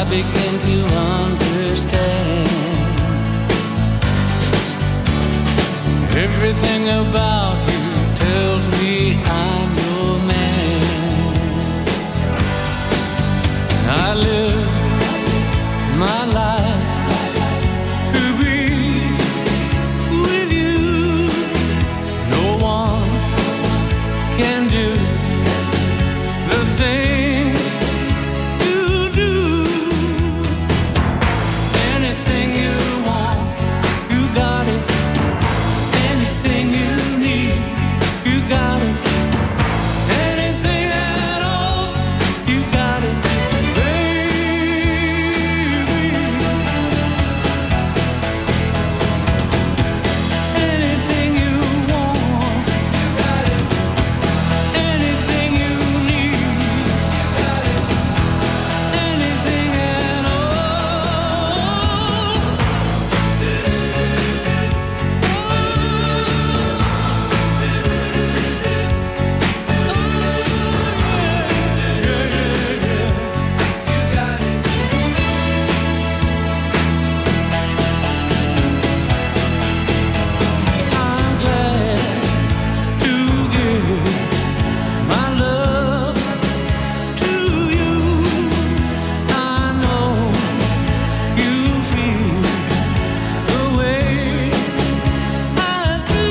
begin to understand everything about you tells me I'm your man. I live my life to be with you. No one can do the thing you do. Anything you want, you got it. Anything you need, you got it. Anything at all, you got it, baby. Anything you want, you got it. Anything you need, you got it. Anything at all. I'm glad to give my love to you. I know you feel the way I do.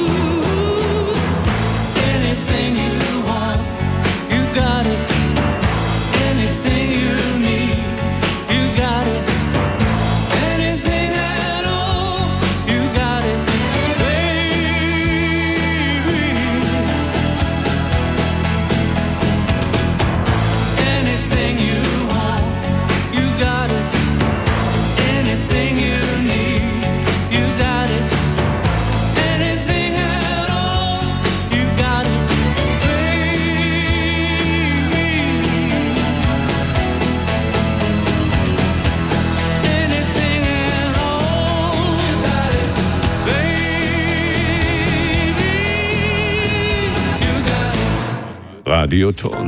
Anything you want, you got it. Anything you need, you got it. Anything at all, you got it, baby. Anything you want, you got it. Anything you need, you got it. Anything at all, you got it, baby. Anything at all, you got it, baby. You got it. Radioton.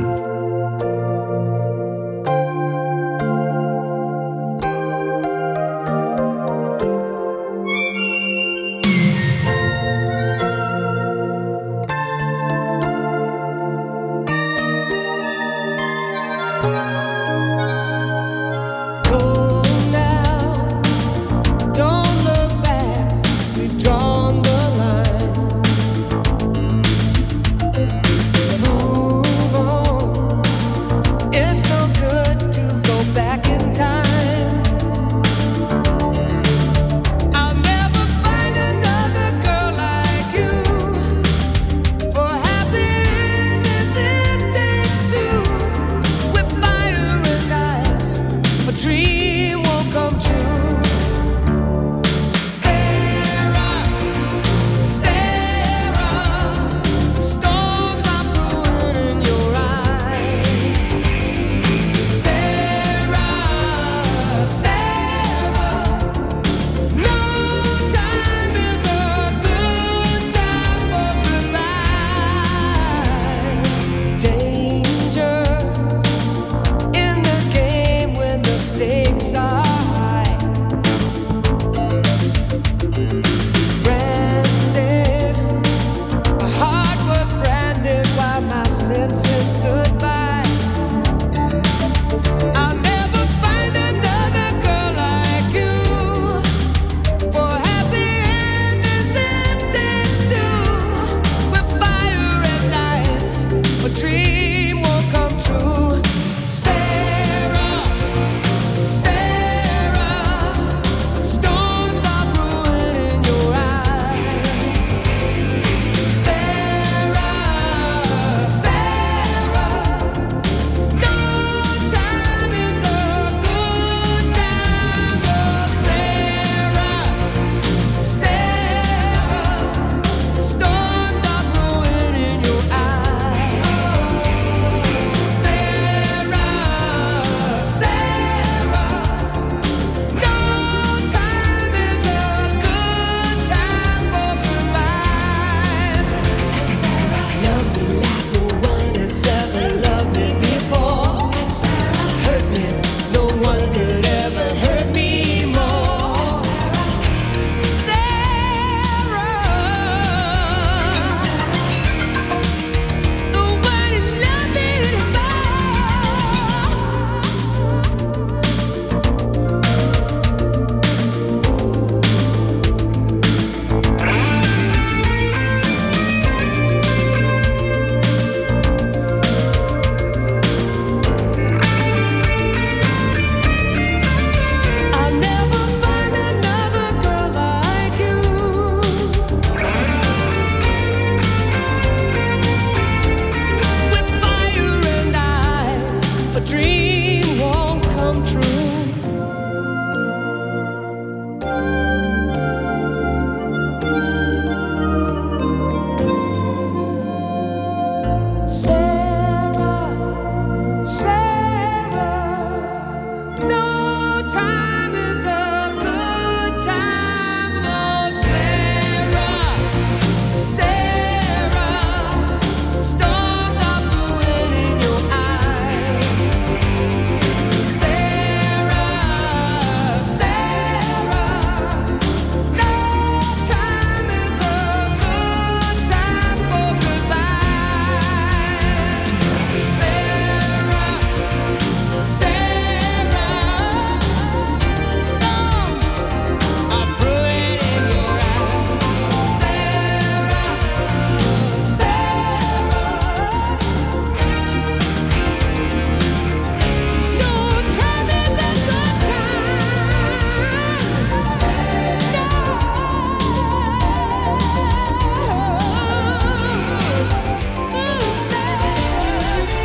Go now, don't look back. We've drawn the line. Move on.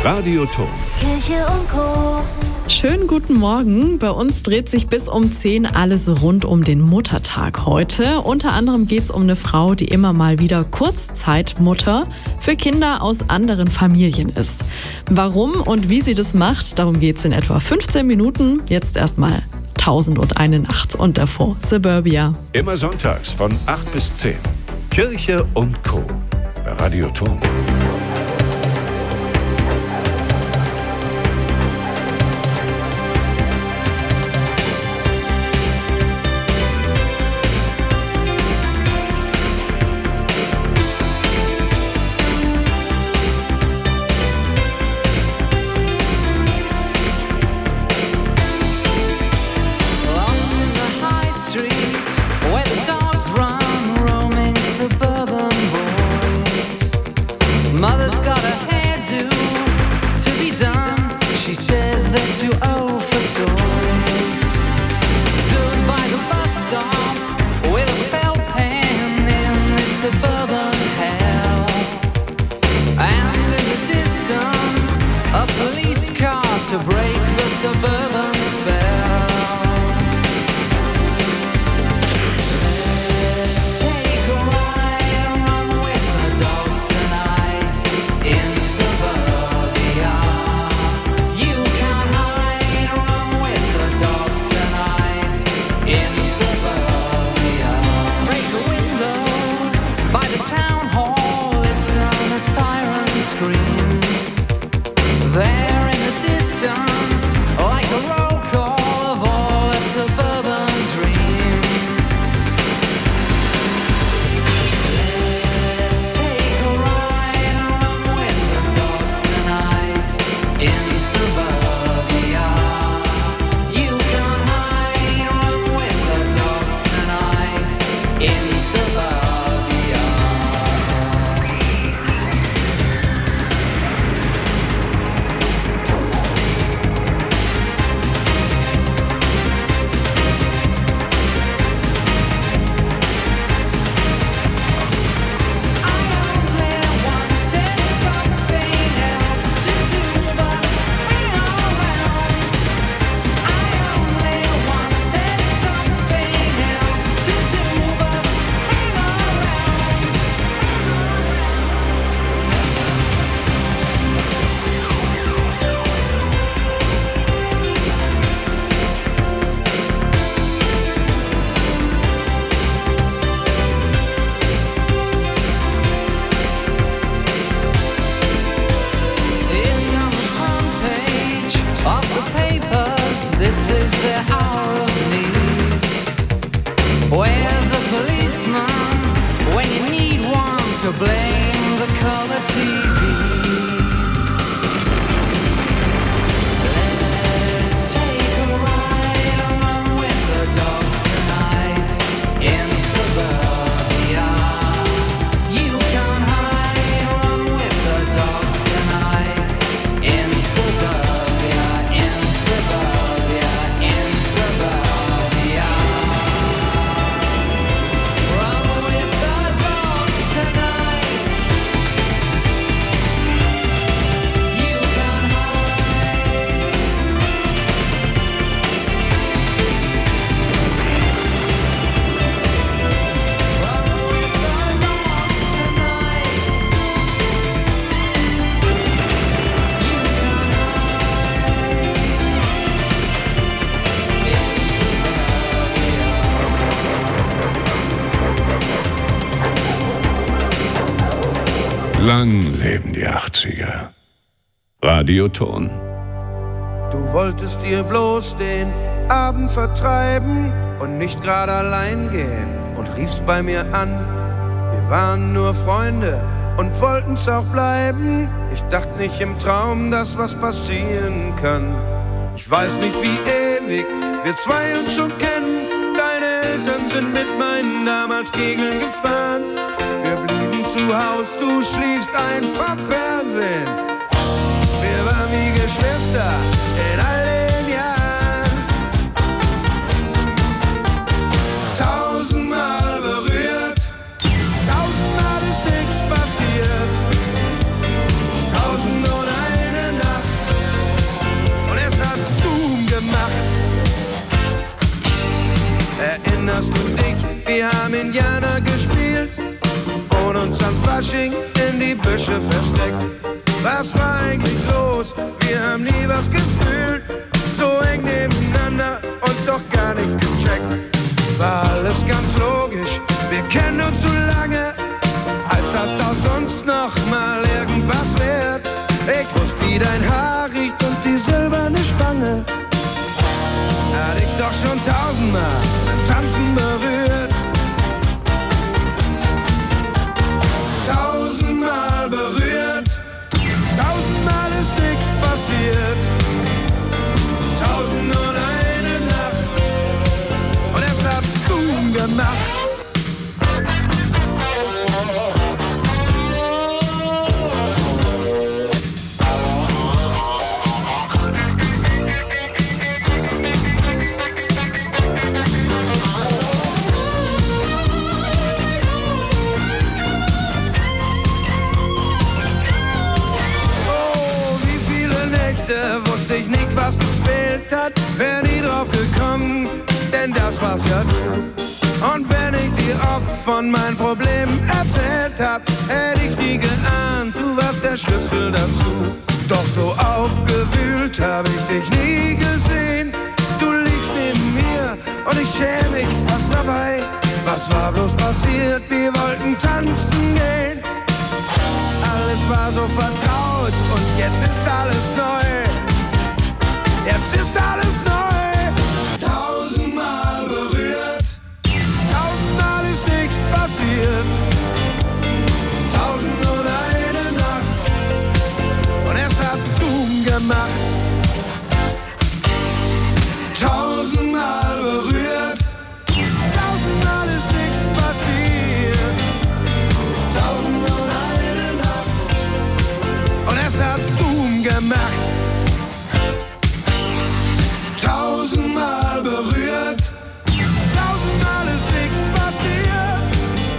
Radioton. Kirche und Co. Schönen guten Morgen. Bei uns dreht sich bis um 10 alles rund um den Muttertag heute. Unter anderem geht es um eine Frau, die immer mal wieder Kurzzeitmutter für Kinder aus anderen Familien ist. Warum und wie sie das macht, darum geht es in etwa 15 Minuten. Jetzt erstmal 1001 Nacht und davor Suburbia. Immer sonntags von 8 bis 10. Kirche und Co. Bei Radioton. Mother's got a hairdo to be done. She says they're too old for toys. Stood by the bus stop with a felt pen in this suburban hell. And in the distance, a police car to break the suburban spell. Let's take a ride and run with the dogs tonight. In suburbia, you can't hide. Run with the dogs tonight. In suburbia, break a window by the town hall. Listen as siren screams. There in the distance, like a roll call of all the suburban dreams. Let's take a ride and run with the dogs tonight. In suburbia, you can't hide. Run with the dogs tonight. In suburbia. I only wanted something else to do but hang around. I only wanted something else to do but hang around. It's on the front page of the papers. This is the hour of need. Where's the policeman when you need one to blame the color TV? Let's take a ride and run with the dogs tonight. In suburbia, you can't hide. Run with the dogs tonight. In suburbia, in suburbia, in suburbia. Run with the dogs tonight. You can't hide. Run with the dogs tonight. You can't hide. In suburbia. Lang leben die 80er. Radioton. Du wolltest dir bloß den Abend vertreiben und nicht gerade allein gehen und riefst bei mir an. Wir waren nur Freunde und wollten's auch bleiben. Ich dachte nicht im Traum, dass was passieren kann. Ich weiß nicht, wie ewig wir zwei uns schon kennen. Deine Eltern sind mit meinen damals Kegeln gefahren. Wir blieben zu Haus, du schliefst ein vom Fernsehen. Wir waren wie Geschwister in all den Jahren. 1000-mal berührt, 1000-mal ist nix passiert. 1001 Fasching in die Büsche versteckt. Was war eigentlich los? Wir haben nie was gefühlt. So eng nebeneinander und doch gar nichts gecheckt. War alles ganz logisch, wir kennen uns so lange, als das aus uns noch mal irgendwas wird. Ich wusste, wie dein Haar riecht und die silberne Spange. Hatte ich doch schon 1000-mal beim Tanzen berührt. 1000-mal berührt. 1000-mal ist nichts passiert. 1001 Nacht. Und es hat Zoom gemacht. Wusste ich nicht, was gefehlt hat, wär nie drauf gekommen, denn das war's ja du. Und wenn ich dir oft von meinen Problemen erzählt hab, hätte ich nie geahnt, du warst der Schlüssel dazu. Doch so aufgewühlt hab ich dich nie gesehen. Du liegst neben mir und ich schäme mich fast dabei. Was war bloß passiert? Wir wollten tanzen gehen. Alles war so vertraut und jetzt ist alles neu. Jetzt ist alles neu. 1000-mal berührt. 1000-mal ist nichts passiert. 1001 Nacht. Und es hat Zoom gemacht. 1000-mal berührt. 1000-mal ist nichts passiert. 1001 Nacht. Und es hat Zoom gemacht. 1000-mal berührt. 1000-mal ist nichts passiert.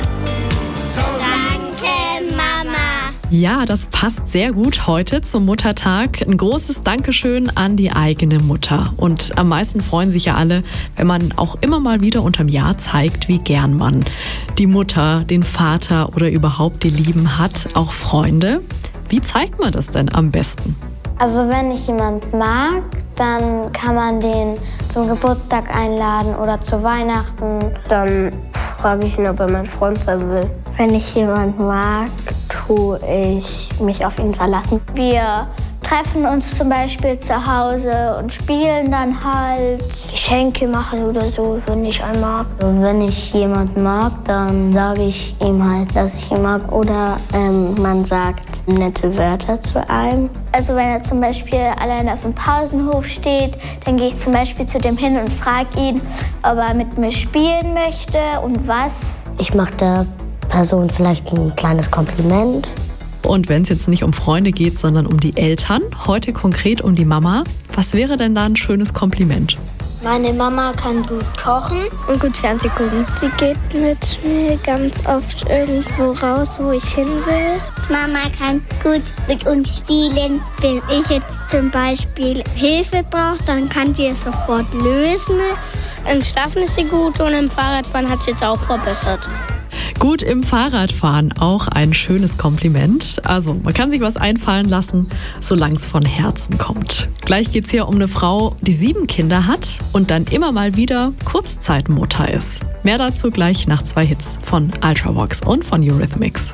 1000-mal. Danke, Mama. Ja, das passt sehr gut heute zum Muttertag. Ein großes Dankeschön an die eigene Mutter. Und am meisten freuen sich ja alle, wenn man auch immer mal wieder unterm Jahr zeigt, wie gern man die Mutter, den Vater oder überhaupt die Lieben hat. Auch Freunde. Wie zeigt man das denn am besten? Also wenn ich jemand mag, dann kann man den zum Geburtstag einladen oder zu Weihnachten. Dann frage ich ihn, ob er mein Freund sein will. Wenn ich jemand mag, tue ich mich auf ihn verlassen. Wir treffen uns zum Beispiel zu Hause und spielen dann halt. Geschenke machen oder so, wenn ich einen mag. Und wenn ich jemanden mag, dann sage ich ihm halt, dass ich ihn mag. Oder man sagt nette Wörter zu einem. Also wenn er zum Beispiel alleine auf dem Pausenhof steht, dann gehe ich zum Beispiel zu dem hin und frage ihn, ob er mit mir spielen möchte und was. Ich mache der Person vielleicht ein kleines Kompliment. Und wenn es jetzt nicht um Freunde geht, sondern um die Eltern, heute konkret um die Mama, was wäre denn da ein schönes Kompliment? Meine Mama kann gut kochen Und gut Fernsehen gucken. Sie geht mit mir ganz oft irgendwo raus, wo ich hin will. Mama kann gut mit uns spielen. Wenn ich jetzt zum Beispiel Hilfe brauche, dann kann sie es sofort lösen. Im Schlafen ist sie gut und im Fahrradfahren hat sie jetzt auch verbessert. Gut im Fahrradfahren, auch ein schönes Kompliment. Also man kann sich was einfallen lassen, solange es von Herzen kommt. Gleich geht es hier um eine Frau, die 7 Kinder hat und dann immer mal wieder Kurzzeitmutter ist. Mehr dazu gleich nach 2 Hits von Ultravox und von Eurythmics.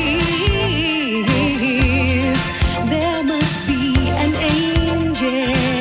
There must be an angel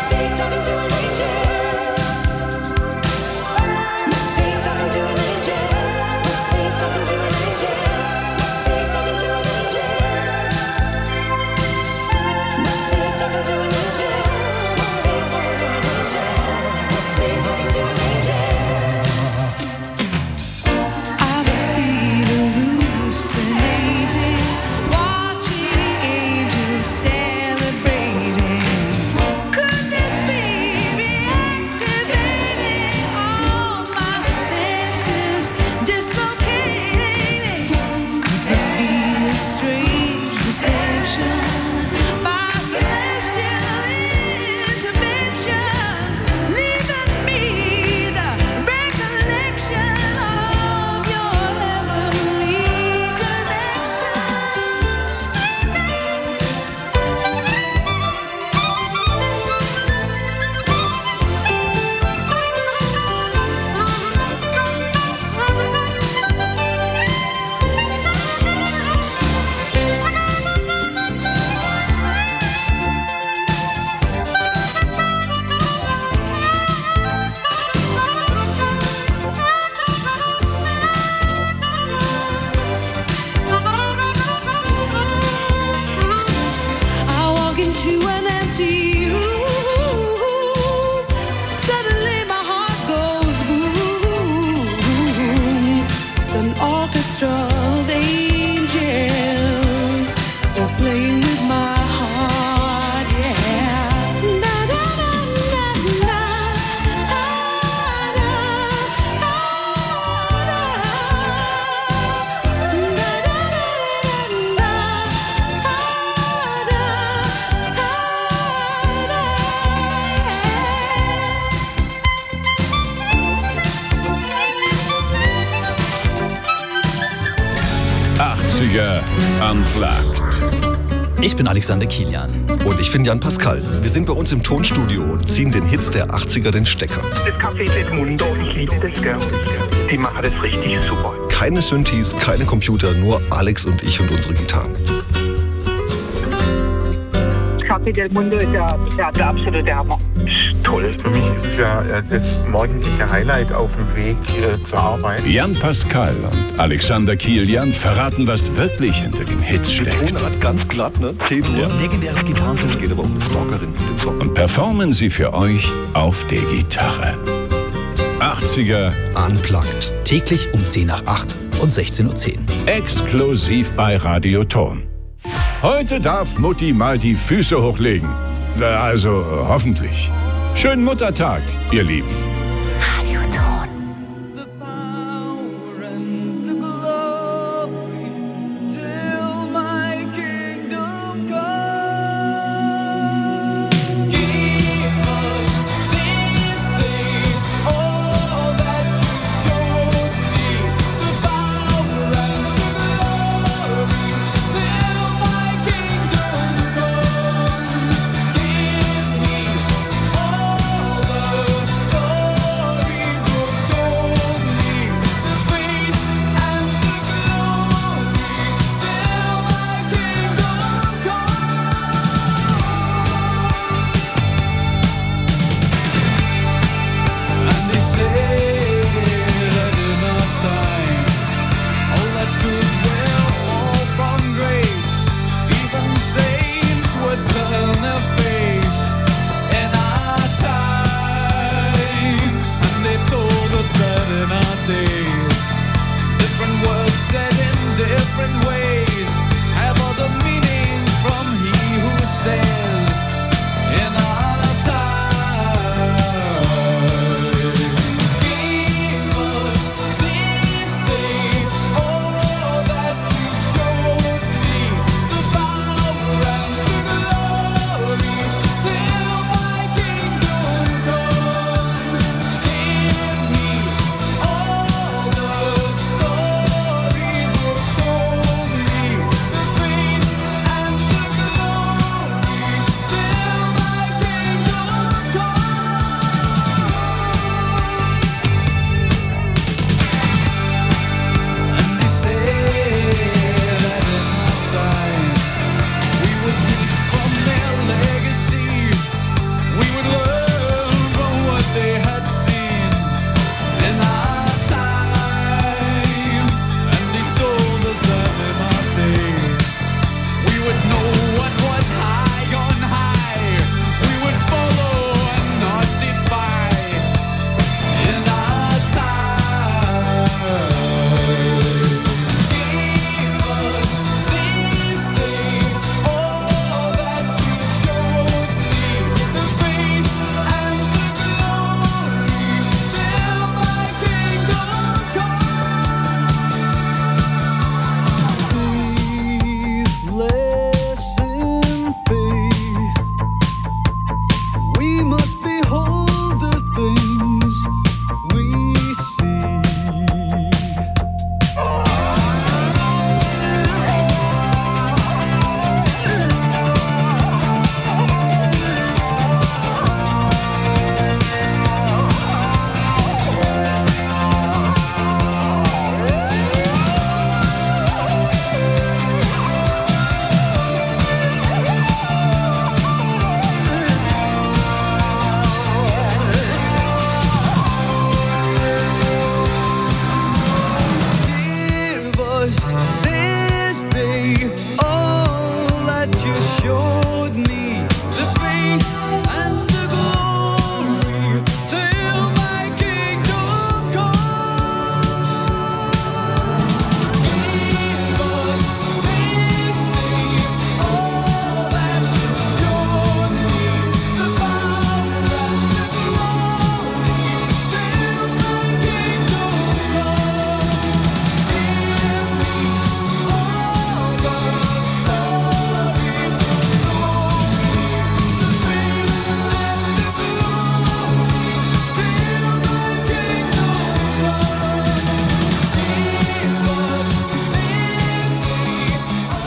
Unplugged. Ich bin Alexander Kilian. Und ich bin Jan Pascal. Wir sind bei uns im Tonstudio und ziehen den Hits der 80er den Stecker. Das Café del Mundo, ich liebe das, gell? Die machen das richtig super. Keine Synthes, keine Computer, nur Alex und ich und unsere Gitarren. Café del Mundo ist ja der absolute Hammer. Toll. Für mich ist es ja das morgendliche Highlight auf dem Weg zur Arbeit. Jan Pascal und Alexander Kilian verraten, was wirklich hinter den Hits steckt. Tonrad ganz glatt, ne? 10 Uhr. Legendäres Gitarrensolo, geht aber um eine Stalkerin mit dem Song. Und performen sie für euch auf der Gitarre. 80er Unplugged. Täglich um 10 nach 8 und 16:10 Uhr. exklusiv bei Radio Ton. Heute darf Mutti mal die Füße hochlegen. Also hoffentlich. Schönen Muttertag, ihr Lieben. Radio Ton. Give me all the story.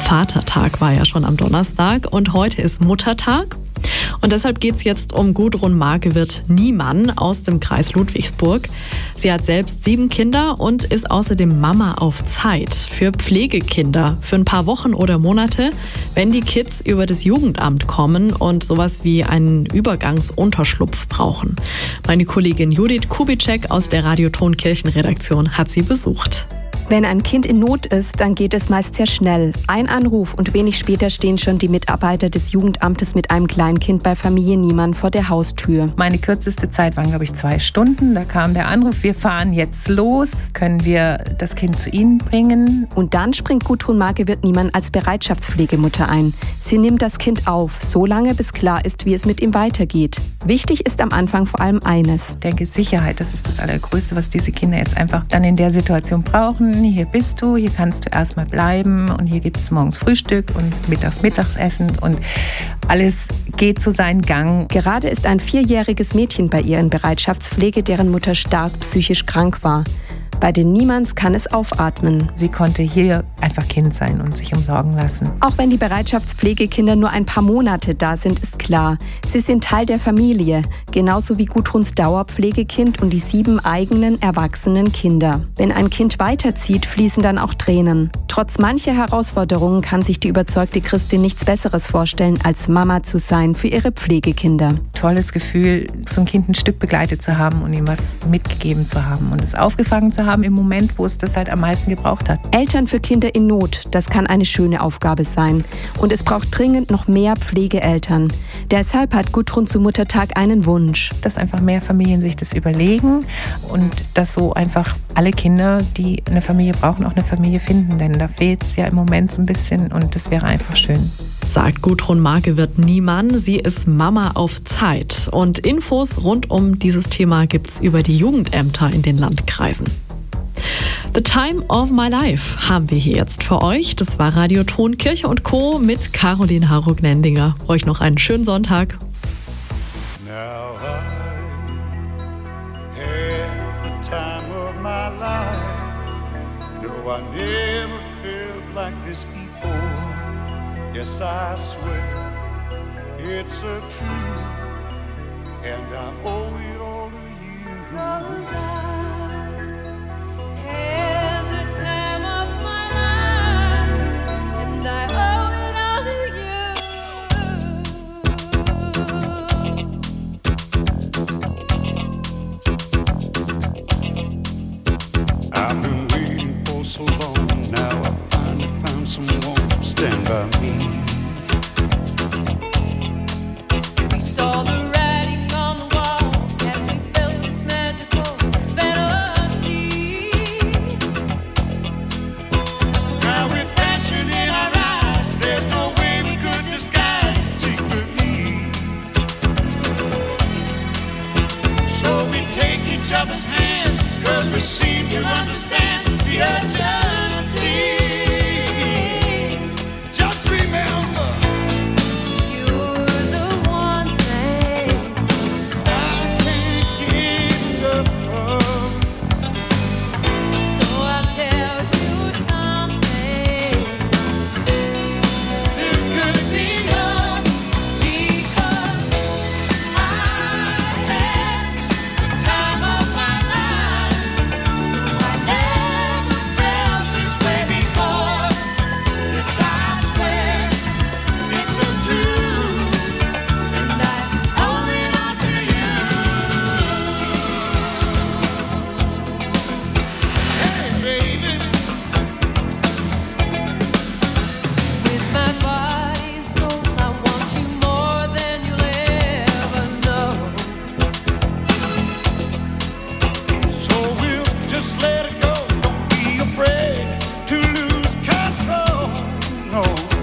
Vatertag war ja schon am Donnerstag und heute ist Muttertag. Und deshalb geht es jetzt um Gudrun Margewirt-Niemann aus dem Kreis Ludwigsburg. Sie hat selbst 7 Kinder und ist außerdem Mama auf Zeit für Pflegekinder für ein paar Wochen oder Monate, wenn die Kids über das Jugendamt kommen und sowas wie einen Übergangsunterschlupf brauchen. Meine Kollegin Judith Kubitschek aus der Radio-Ton Kirchenredaktion hat sie besucht. Wenn ein Kind in Not ist, dann geht es meist sehr schnell. Ein Anruf und wenig später stehen schon die Mitarbeiter des Jugendamtes mit einem Kleinkind bei Familie Niemann vor der Haustür. Meine kürzeste Zeit waren, glaube ich, 2 Stunden. Da kam der Anruf, wir fahren jetzt los. Können wir das Kind zu Ihnen bringen? Und dann springt Gudrun Margewirt-Niemann als Bereitschaftspflegemutter ein. Sie nimmt das Kind auf, so lange bis klar ist, wie es mit ihm weitergeht. Wichtig ist am Anfang vor allem eines. Ich denke, Sicherheit, das ist das Allergrößte, was diese Kinder jetzt einfach dann in der Situation brauchen. Hier bist du, hier kannst du erstmal bleiben und hier gibt es morgens Frühstück und Mittagessen und alles geht so seinen Gang. Gerade ist ein 4-jähriges Mädchen bei ihr in Bereitschaftspflege, deren Mutter stark psychisch krank war. Bei den Niemanns kann es aufatmen. Sie konnte hier einfach Kind sein und sich umsorgen lassen. Auch wenn die Bereitschaftspflegekinder nur ein paar Monate da sind, ist klar, sie sind Teil der Familie. Genauso wie Gudruns Dauerpflegekind und die 7 eigenen, erwachsenen Kinder. Wenn ein Kind weiterzieht, fließen dann auch Tränen. Trotz mancher Herausforderungen kann sich die überzeugte Christin nichts Besseres vorstellen, als Mama zu sein für ihre Pflegekinder. Tolles Gefühl, so ein Kind ein Stück begleitet zu haben und ihm was mitgegeben zu haben und es aufgefangen zu haben im Moment, wo es das halt am meisten gebraucht hat. Eltern für Kinder in Not, das kann eine schöne Aufgabe sein. Und es braucht dringend noch mehr Pflegeeltern. Deshalb hat Gudrun zu Muttertag einen Wunsch. Dass einfach mehr Familien sich das überlegen und dass so einfach alle Kinder, die eine Familie brauchen, auch eine Familie finden. Denn da fehlt es ja im Moment so ein bisschen und das wäre einfach schön. Sagt Gudrun Margewirt-Niemann. Sie ist Mama auf Zeit. Und Infos rund um dieses Thema gibt's über die Jugendämter in den Landkreisen. The Time of My Life haben wir hier jetzt für euch. Das war Radio Ton Kirche und Co. mit Caroline Harrug-Nendinger. Euch noch einen schönen Sonntag. Now I had the time of my life. No, I never felt like this before. Yes, I swear it's a truth, and I owe it all to you. 'Cause I had the time of my life, and I owe it all to you. I've been waiting for so long, now I finally found someone to stand by me. We saw the writing on the wall as we felt this magical fantasy. Now with passion in our eyes, there's no way we could disguise it secretly. So we take each other's hand, 'cause we seem to understand the urgency. Just let